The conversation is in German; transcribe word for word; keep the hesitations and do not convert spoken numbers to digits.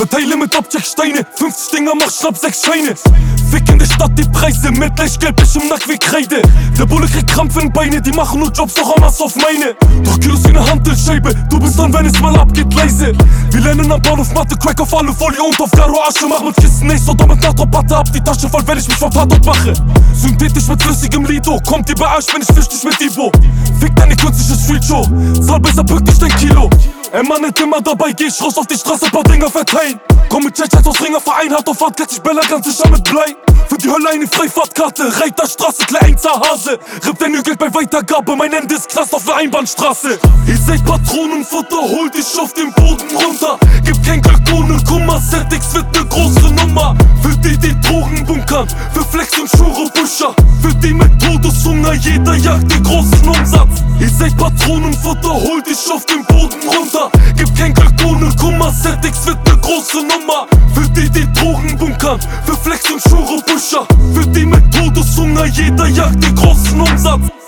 Verteile mit Objektsteine, fünfzig Dinger, mach schnapp sechs Scheine. Fick in der Stadt die Preise, mit Leichtgelb, ich im Nack wie Kreide. Der Bulle kriegt Krampf in Beine, die machen nur Jobs, doch Hamas auf meine. Doch Kilos wie ne Handelscheibe, du bist dann, wenn es mal abgeht, leise. Wir lernen am Bahnhof Mathe, Crack auf alle Folie und auf Garo Asche. Mach mit Kissen nicht so dumm mit Natropatte, ab die Tasche voll, wenn ich mich vom Tatort mache. Synthetisch mit flüssigem Lido, kommt ihr bei Arsch, wenn ich fisch dich mit Ibo. Fick deine künstliche Streetshow, zahl besser pünktlich dein Kilo. Ey Mann, nicht immer dabei, geh ich raus auf die Straße, paar Dinger verteilen. Komm mit Chechens aus Ringerverein, hart auf Fahrt, catch ich Bella ganz sicher mit Blei. Für die Hölle eine Freifahrtkarte, Reiterstraße, Kleinzer Hase. Ripp dein Hügel bei Weitergabe, mein Ende ist Knast auf der Einbahnstraße. Ihr seid Patronenfutter, holt dich auf den Boden runter. Gib kein Kalkun und Kummer, Setix wird ne große Nummer. Für die, die Drogen bunkern, für Flex und Schuro-Buscher. Für die mit Todeshunger, jeder jagt den großen Umsatz. Ihr seid Patronenfutter, holt dich auf den Boden runter. Gib kein Kalkun und Kummer, Setix wird ne große Nummer. Für die, die Drogen bunkern, für Flex und Schuro-Buscher. Für die mit Todeshunger, jeder jagt den großen Umsatz.